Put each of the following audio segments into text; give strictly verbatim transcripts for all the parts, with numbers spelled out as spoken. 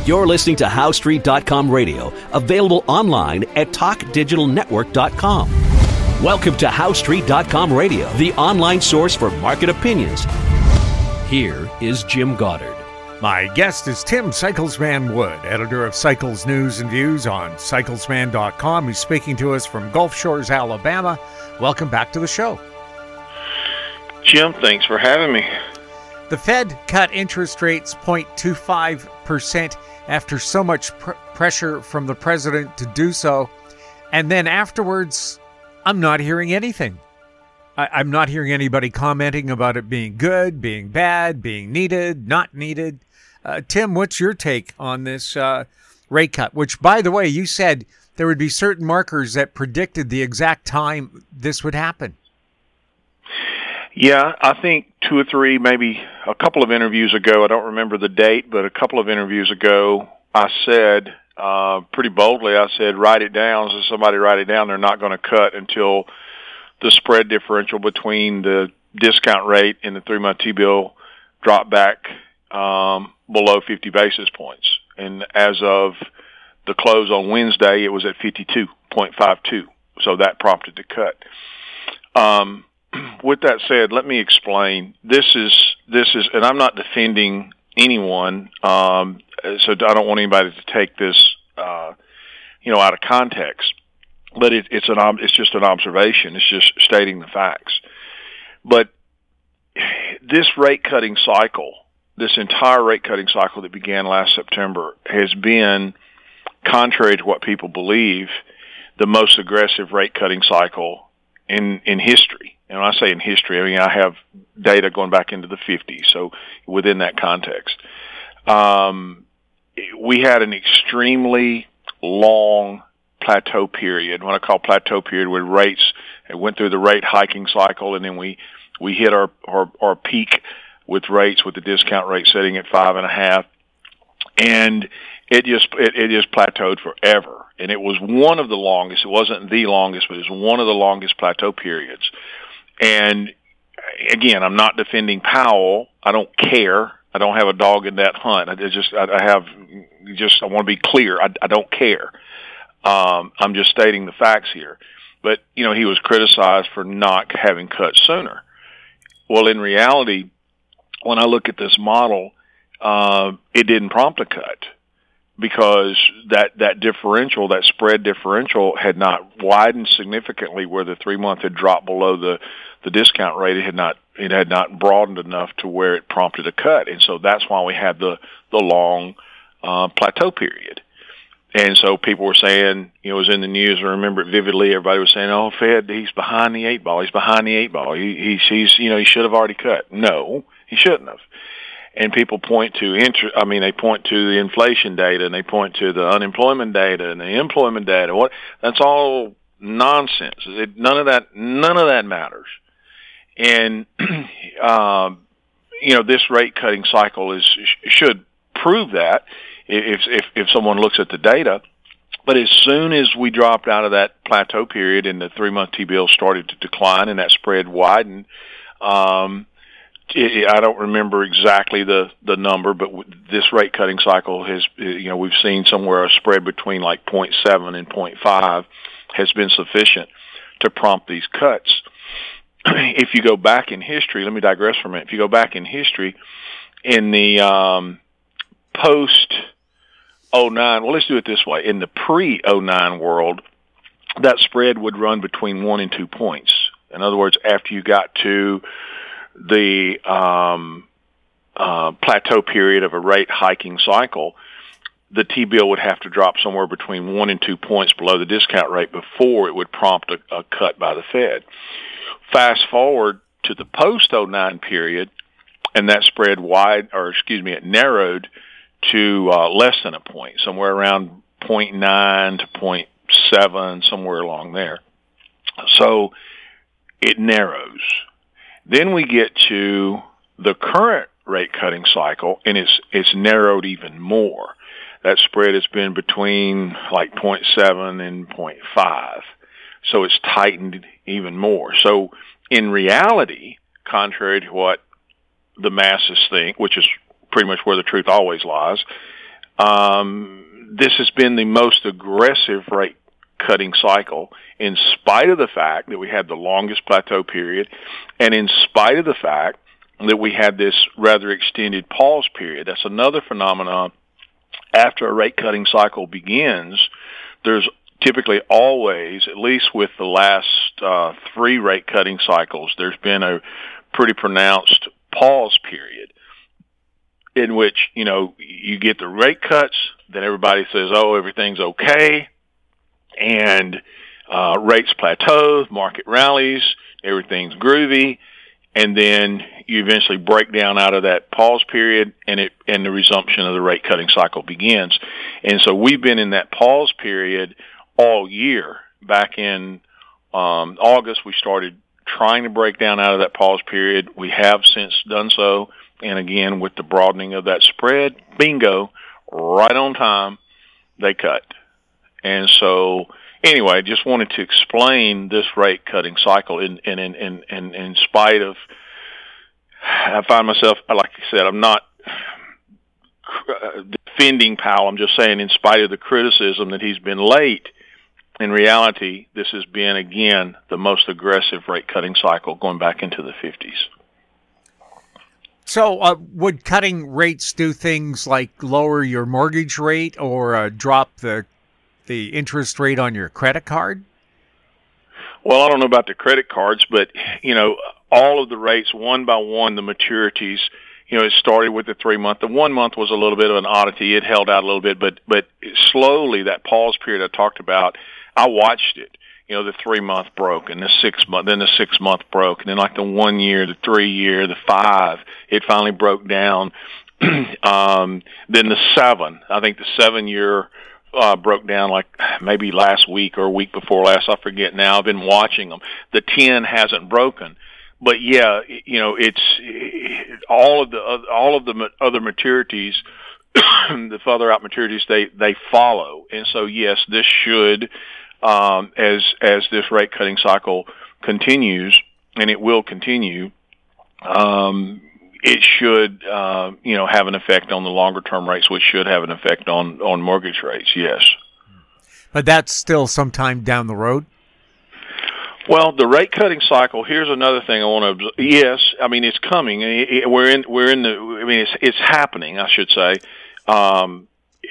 You're listening to How Street dot com radio, available online at talk digital network dot com. Welcome to How Street dot com radio, the online source for market opinions. Here is Jim Goddard. My guest is Tim Cyclesman Wood, editor of Cycles News and Views on cyclesman dot com. He's speaking to us from Gulf Shores, Alabama. Welcome back to the show. Jim, thanks for having me. The Fed cut interest rates zero point two five percent after so much pr- pressure from the president to do so. And then afterwards, I'm not hearing anything. I- I'm not hearing anybody commenting about it being good, being bad, being needed, not needed. Uh, Tim, what's your take on this uh, rate cut? Which, by the way, you said there would be certain markers that predicted the exact time this would happen. Yeah, I think two or three, maybe a couple of interviews ago, I don't remember the date, but a couple of interviews ago, I said uh, pretty boldly, I said, write it down. So somebody write it down. They're not going to cut until the spread differential between the discount rate and the three-month T-bill drop back um, below fifty basis points. And as of the close on Wednesday, it was at fifty-two point five two. So that prompted the cut. Um, with that said, let me explain. This is, this is, and I'm not defending anyone, um, so I don't want anybody to take this, uh, you know, out of context. But it, it's an it's just an observation. It's just stating the facts. But this rate cutting cycle, this entire rate cutting cycle that began last September, has been, contrary to what people believe, the most aggressive rate cutting cycle in in history. And when I say in history, I mean I have data going back into the fifties. So within that context, um, we had an extremely long plateau period, what I call plateau period, where rates it went through the rate hiking cycle, and then we we hit our, our our peak with rates with the discount rate setting at five and a half, and it just it, it just plateaued forever. And it was one of the longest. It wasn't the longest, but it was one of the longest plateau periods. And again, I'm not defending Powell. I don't care. I don't have a dog in that hunt. I just I, I have just I want to be clear. I, I don't care. Um, I'm just stating the facts here. But, you know, he was criticized for not having cut sooner. Well, in reality, when I look at this model, uh, it didn't prompt a cut because that, that differential, that spread differential had not widened significantly where the three-month had dropped below the, the discount rate. It had not it had not broadened enough to where it prompted a cut. And so that's why we had the, the long uh, plateau period. And so people were saying, you know, it was in the news, I remember it vividly, everybody was saying, oh, Fed, he's behind the eight ball, he's behind the eight ball, he, he's, he's, you know, he should have already cut. No, he shouldn't have. And people point to, inter- I mean, they point to the inflation data, and they point to the unemployment data, and the employment data. What? That's all nonsense. It, none of that, none of that matters. And, um, you know, this rate cutting cycle is should prove that. If, if if someone looks at the data, but as soon as we dropped out of that plateau period and the three-month T-bill started to decline and that spread widened, um, it, I don't remember exactly the, the number, but this rate-cutting cycle has, you know, we've seen somewhere a spread between like zero point seven and zero point five has been sufficient to prompt these cuts. If you go back in history, let me digress for a minute. If you go back in history, in the um, post oh nine, well, let's do it this way. In the pre oh nine world, that spread would run between one and two points. In other words, after you got to the um, uh, plateau period of a rate hiking cycle, the T-bill would have to drop somewhere between one and two points below the discount rate before it would prompt a, a cut by the Fed. Fast forward to the post oh nine period, and that spread wide, or excuse me, it narrowed to uh, less than a point, somewhere around zero point nine to zero point seven, somewhere along there. So it narrows. Then we get to the current rate cutting cycle, and it's it's narrowed even more. That spread has been between like zero point seven and zero point five. So it's tightened even more. So in reality, contrary to what the masses think, which is pretty much where the truth always lies, um, this has been the most aggressive rate cutting cycle, in spite of the fact that we had the longest plateau period, and in spite of the fact that we had this rather extended pause period. That's another phenomenon. After a rate cutting cycle begins, there's typically always, at least with the last uh, three rate cutting cycles, there's been a pretty pronounced pause period in which, you know, you get the rate cuts, then everybody says, oh, everything's okay, and uh, rates plateau, market rallies, everything's groovy, and then you eventually break down out of that pause period, and it and the resumption of the rate cutting cycle begins. And so we've been in that pause period all year. Back in um, August, we started trying to break down out of that pause period. We have since done so, and again, with the broadening of that spread, bingo, right on time, they cut. And so, anyway, just wanted to explain this rate cutting cycle. In in in in, in, in spite of, I find myself, like I said, I'm not defending Powell. I'm just saying, in spite of the criticism that he's been late, in reality, this has been, again, the most aggressive rate cutting cycle going back into the fifties. So uh, would cutting rates do things like lower your mortgage rate or uh, drop the the interest rate on your credit card? Well, I don't know about the credit cards, but, you know, all of the rates, one by one, the maturities, you know, it started with the three-month. The one-month was a little bit of an oddity. It held out a little bit, but but slowly, that pause period I talked about, I watched it. You know, the three-month broke, and the six-month, then the six-month broke, and then like the one-year, the three-year, the five, it finally broke down. um, then the seven, I think the seven-year uh, broke down like maybe last week or a week before last. I forget now. I've been watching them. The ten hasn't broken. But yeah, you know, it's all of the all of the other maturities, the further out maturities, they they follow, and so yes, this should, um, as as this rate cutting cycle continues, and it will continue, um, it should uh, you know have an effect on the longer term rates, which should have an effect on on mortgage rates. Yes, but that's still sometime down the road. Well, the rate cutting cycle. Here's another thing I want to. Yes, I mean it's coming. We're in. We're in the. I mean it's it's happening. I should say. Um,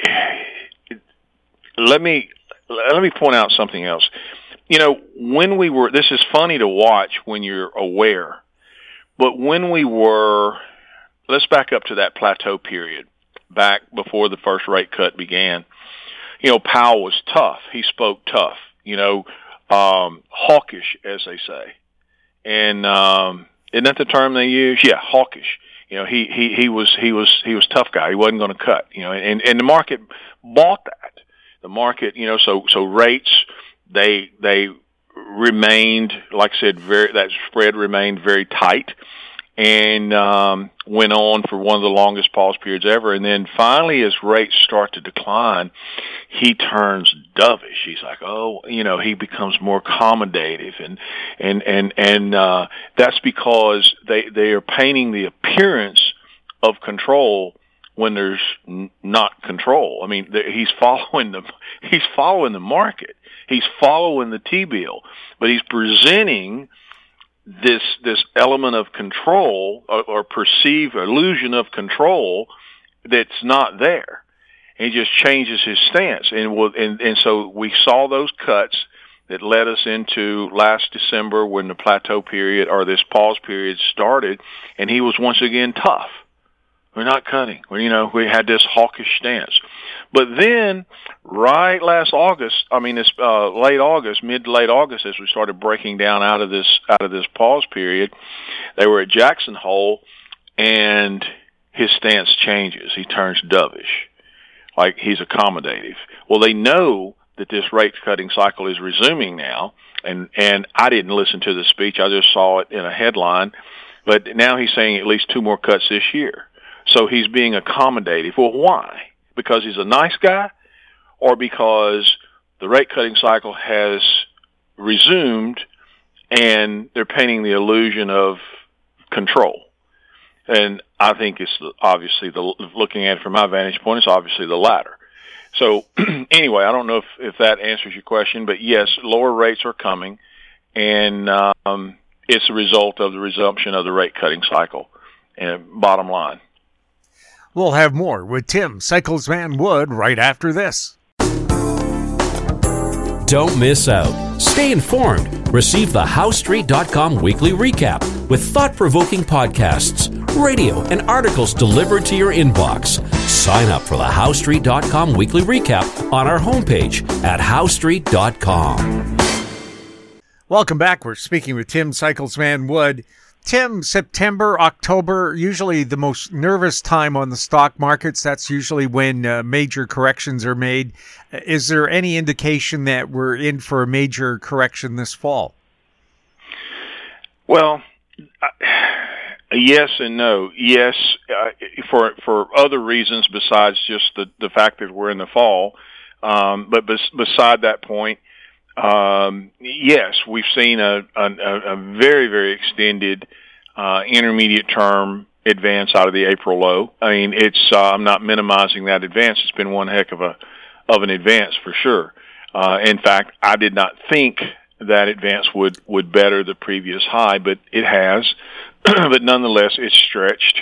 let me let me point out something else. You know, when we were. This is funny to watch when you're aware, but when we were. Let's back up to that plateau period, back before the first rate cut began. You know, Powell was tough. He spoke tough. You know. Um, hawkish, as they say, and um, isn't that the term they use? Yeah, hawkish. You know, he he he was he was he was tough guy. He wasn't going to cut. You know, and and the market bought that. The market, you know, so so rates they they remained, like I said, very that spread remained very tight, and um, went on for one of the longest pause periods ever. And then finally, as rates start to decline, he turns dovish. He's like, oh, you know, he becomes more accommodative, and and and and uh, that's because they they are painting the appearance of control when there's n- not control. I mean, he's following the he's following the market. He's following the T-bill, but he's presenting this this element of control or, or perceived illusion of control that's not there. And he just changes his stance, and will, and and so we saw those cuts that led us into last December when the plateau period or this pause period started, and he was once again tough. We're not cutting. We, you know, we had this hawkish stance. But then, right last August, I mean, it's uh, late August, mid to late August, as we started breaking down out of this out of this pause period, they were at Jackson Hole, and his stance changes. He turns dovish, like he's accommodative. Well, they know that this rate cutting cycle is resuming now, and and I didn't listen to the speech. I just saw it in a headline. But now he's saying at least two more cuts this year. So he's being accommodative. Well, why? Because he's a nice guy, or because the rate cutting cycle has resumed and they're painting the illusion of control. And I think it's obviously, the looking at it from my vantage point, it's obviously the latter. So anyway, I don't know if, if that answers your question, but yes, lower rates are coming, and um, it's a result of the resumption of the rate cutting cycle. And bottom line. We'll have more with Tim Cyclesman Wood right after this. Don't miss out. Stay informed. Receive the How Street dot com weekly recap with thought-provoking podcasts, radio, and articles delivered to your inbox. Sign up for the How Street dot com weekly recap on our homepage at How Street dot com. Welcome back. We're speaking with Tim Cyclesman Wood. Tim, September, October, usually the most nervous time on the stock markets. That's usually when uh, major corrections are made. Is there any indication that we're in for a major correction this fall? Well, yes and no. Yes, uh, for for other reasons besides just the, the fact that we're in the fall. Um, but bes- beside that point, Um, yes, we've seen a, a, a very, very extended uh, intermediate term advance out of the April low. I mean, it's uh, I'm not minimizing that advance. It's been one heck of a of an advance for sure. Uh, in fact, I did not think that advance would, would better the previous high, but it has. But nonetheless, it's stretched.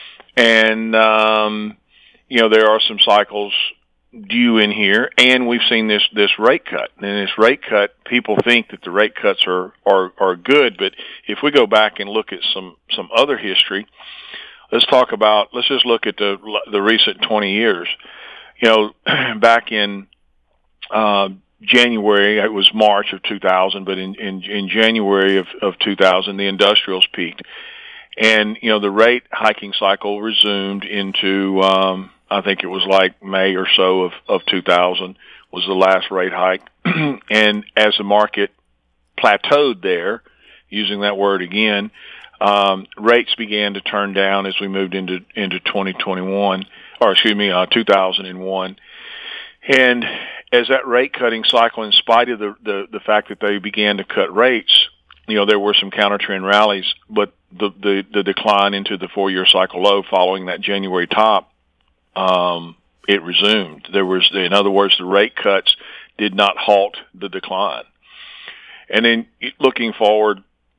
And, um, you know, there are some cycles due in here, and we've seen this this rate cut. And this rate cut, people think that the rate cuts are are are good, but if we go back and look at some some other history, let's talk about let's just look at the the recent twenty years. You know, back in uh, January, it was March of two thousand, but in in, in January of, of two thousand, the industrials peaked, and you know the rate hiking cycle resumed into um, I think it was like May or so of, of two thousand was the last rate hike. And as the market plateaued there, using that word again, um, rates began to turn down as we moved into, into twenty twenty-one, or excuse me, uh, two thousand one. And as that rate cutting cycle, in spite of the, the, the fact that they began to cut rates, you know, there were some counter trend rallies, but the, the, the decline into the four-year cycle low following that January top, Um, it resumed. There was, in other words, the rate cuts did not halt the decline. And then looking forward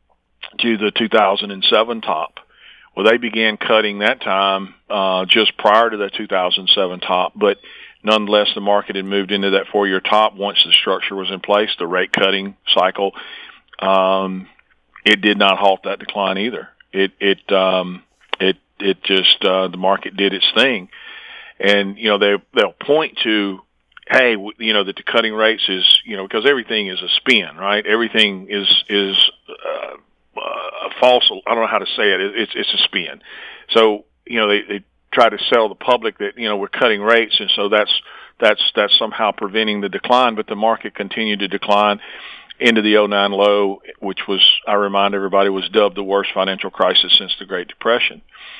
to the two thousand seven top, well, they began cutting that time uh, just prior to the two thousand seven top, but nonetheless, the market had moved into that four-year top once the structure was in place, the rate cutting cycle. Um, it did not halt that decline either. It it um, it it just uh, the market did its thing. And, you know, they, they'll point to, hey, you know, that the cutting rates is, you know, because everything is a spin, right? Everything is, is, uh, uh, a false, I don't know how to say it. It's, it's a spin. So, you know, they, they try to sell the public that, you know, we're cutting rates. And so that's, that's, that's somehow preventing the decline, but the market continued to decline into the oh nine low, which was, I remind everybody, was dubbed the worst financial crisis since the Great Depression.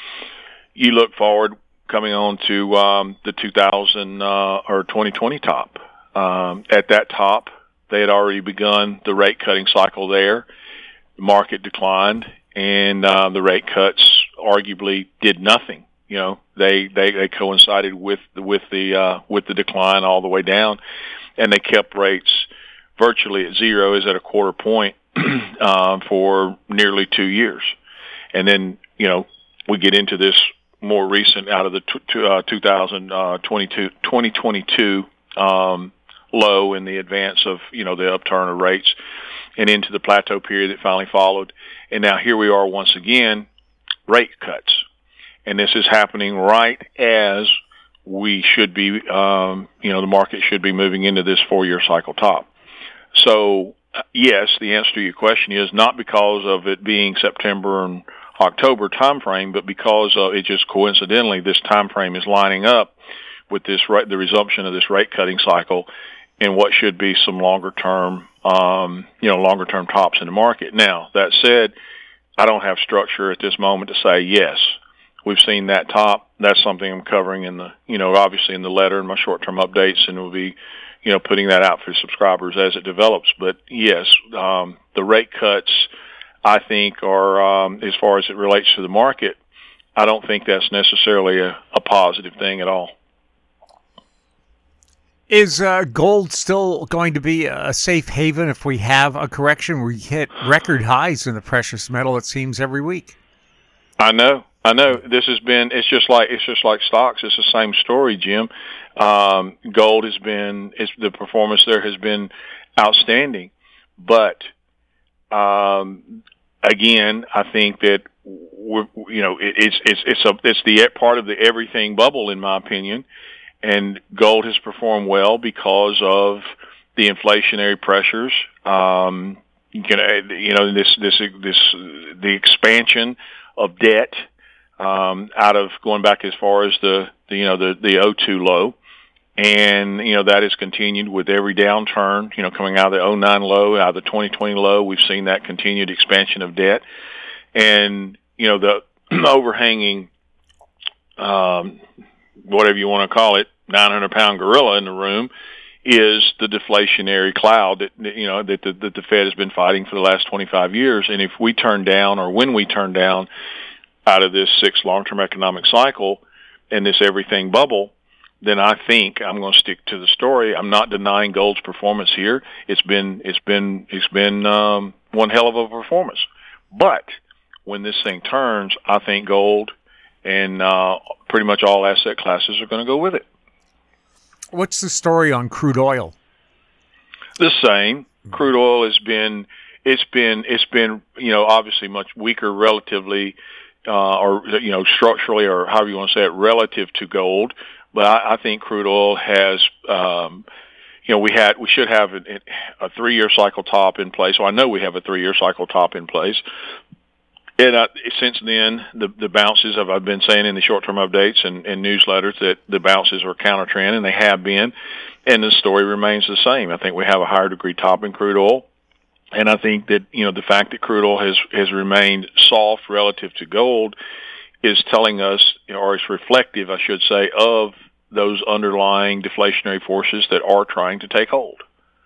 You look forward, coming on to um, the two thousand uh, or twenty twenty top. Um, at that top, they had already begun the rate cutting cycle there. The market declined, and uh, the rate cuts arguably did nothing. You know, they they, they coincided with the, with the uh, with the decline all the way down, and they kept rates virtually at zero, is at a quarter point uh, for nearly two years. And then, you know, we get into this more recent out of the t- t- uh, two thousand twenty-two, twenty twenty-two um, low in the advance of, you know, the upturn of rates and into the plateau period that finally followed. And now here we are once again, rate cuts. And this is happening right as we should be, um, you know, the market should be moving into this four-year cycle top. So, yes, the answer to your question is not because of it being September and October timeframe, but because uh, it just coincidentally this time frame is lining up with this right, the resumption of this rate cutting cycle, and what should be some longer term, um, you know, longer term tops in the market. Now that said, I don't have structure at this moment to say yes, we've seen that top. That's something I'm covering in the, you know, obviously in the letter and my short term updates, and we'll be, you know, putting that out for subscribers as it develops. But yes, um, the rate cuts, I think, are, um, as far as it relates to the market, I don't think that's necessarily a, a positive thing at all. Is uh, gold still going to be a safe haven if we have a correction? We hit record highs in the precious metal, it seems, every week. I know. I know. This has been, it's just like, it's just like stocks. It's the same story, Jim. Um, gold has been, it's, the performance there has been outstanding. But, um, again, I think that, we're, you know, it, it's, it's, it's a, it's the part of the everything bubble, in my opinion. And gold has performed well because of the inflationary pressures. Um, you can, you know, this, this, this, the expansion of debt, um, out of going back as far as the, the you know, the, the oh two low. And, you know, that has continued with every downturn, you know, coming out of the oh nine low, out of the twenty twenty low. We've seen that continued expansion of debt. And, you know, the overhanging, um, whatever you want to call it, nine hundred pound gorilla in the room is the deflationary cloud that, you know, that the, that the Fed has been fighting for the last twenty-five years. And if we turn down, or when we turn down out of this six long-term economic cycle and this everything bubble, then I think I'm going to stick to the story. I'm not denying gold's performance here. It's been, it's been, it's been, um, one hell of a performance. But when this thing turns, I think gold and, uh, pretty much all asset classes are going to go with it. What's the story on crude oil? The same. Crude oil has been, it's been, it's been, you know, obviously much weaker relatively, uh, or, you know, structurally, or however you want to say it, relative to gold. But I, I think crude oil has, um, you know, we had, we should have a, a three-year cycle top in place. So I know we have a three-year cycle top in place. And uh, since then, the, the bounces, of, I've been saying in the short-term updates and, and newsletters that the bounces are counter-trend, and they have been, and the story remains the same. I think we have a higher degree top in crude oil, and I think that, you know, the fact that crude oil has, has remained soft relative to gold is telling us, you know, or it's reflective, I should say, of those underlying deflationary forces that are trying to take hold.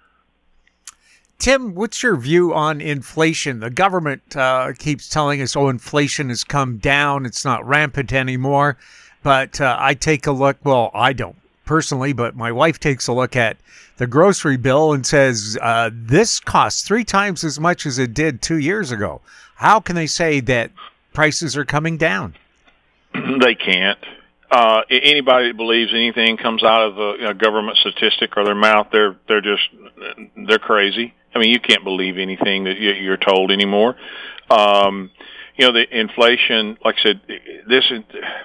Tim, what's your view on inflation? The government uh, keeps telling us, oh, inflation has come down. It's not rampant anymore. But uh, I take a look. Well, I don't personally, but my wife takes a look at the grocery bill and says, uh, this costs three times as much as it did two years ago. How can they say that prices are coming down? They can't. Uh, anybody that believes anything comes out of a, you know, government statistic or their mouth, they're, they're just, they're crazy. I mean, you can't believe anything that you're told anymore. Um, you know, the inflation, like I said, this is,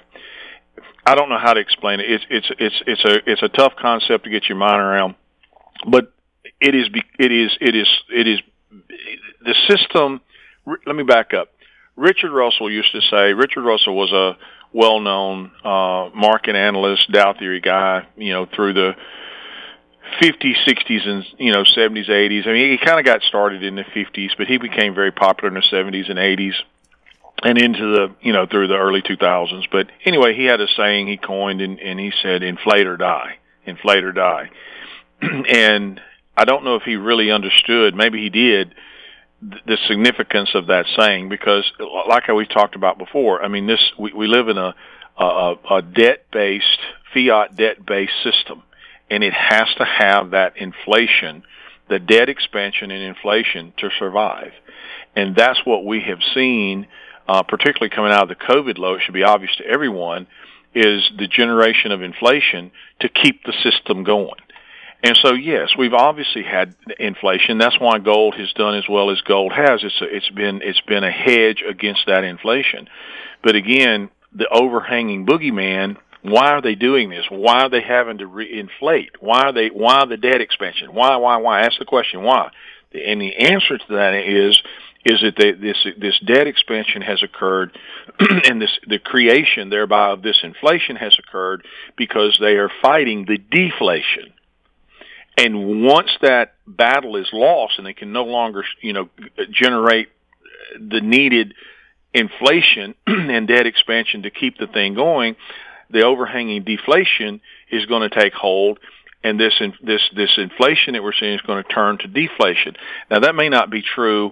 I don't know how to explain it. It's, it's, it's, it's a, it's a tough concept to get your mind around, but it is, it is, it is, it is the system. Let me back up. Richard Russell used to say, Richard Russell was a well-known, uh, market analyst, Dow theory guy, you know, through the fifties, sixties, and, you know, seventies, eighties. I mean, he kind of got started in the fifties, but he became very popular in the seventies and eighties and into the, you know, through the early two thousands. But anyway, he had a saying he coined, and, and he said, inflate or die, inflate or die. And I don't know if he really understood, maybe he did, the significance of that saying, because like we talked about before, I mean, this, we, we live in a, a, a debt-based, fiat debt-based system. And it has to have that inflation, the debt expansion and inflation to survive. And that's what we have seen, uh, particularly coming out of the COVID low. It should be obvious to everyone, is the generation of inflation to keep the system going. And so, yes, we've obviously had inflation. That's why gold has done as well as gold has. It's a, it's been it's been a hedge against that inflation. But again, the overhanging boogeyman. Why are they doing this? Why are they having to reinflate? Why are they? Why the debt expansion? Why? Why? Why? Ask the question. Why? And the answer to that is is that they, this this debt expansion has occurred, and this the creation thereby of this inflation has occurred because they are fighting the deflation. And once that battle is lost, and they can no longer, you know, generate the needed inflation and debt expansion to keep the thing going, the overhanging deflation is going to take hold, and this this this inflation that we're seeing is going to turn to deflation. Now, that may not be true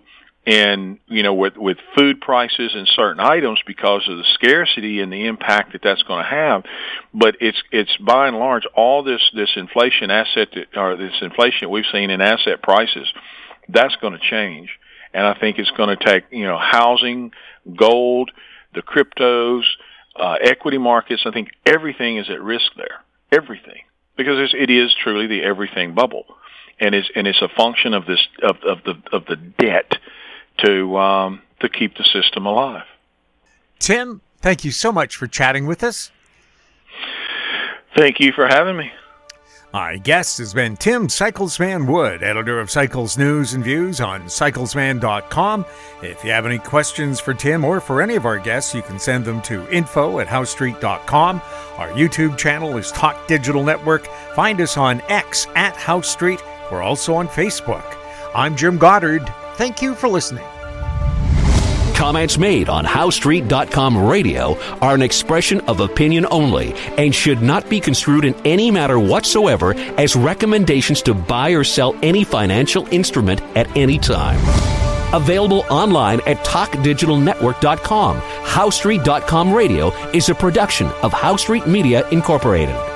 And, you know, with, with food prices and certain items because of the scarcity and the impact that that's going to have. But it's, it's by and large, all this, this inflation asset, that, or this inflation that we've seen in asset prices, that's going to change. And I think it's going to take, you know, housing, gold, the cryptos, uh, equity markets. I think everything is at risk there. Everything. Because it's, it is truly the everything bubble. And it's, and it's a function of this, of, of the, of the debt to um, to keep the system alive. Tim, thank you so much for chatting with us. Thank you for having me. My guest has been Tim Cyclesman Wood, editor of Cycles News and Views on cyclesman dot com. If you have any questions for Tim or for any of our guests, you can send them to info at house street dot com. Our YouTube channel is Talk Digital Network. Find us on X at House Street. We're also on Facebook. I'm Jim Goddard. Thank you for listening. Comments made on house street dot com radio are an expression of opinion only and should not be construed in any matter whatsoever as recommendations to buy or sell any financial instrument at any time. Available online at talk digital network dot com. house street dot com radio is a production of House Street Media Incorporated.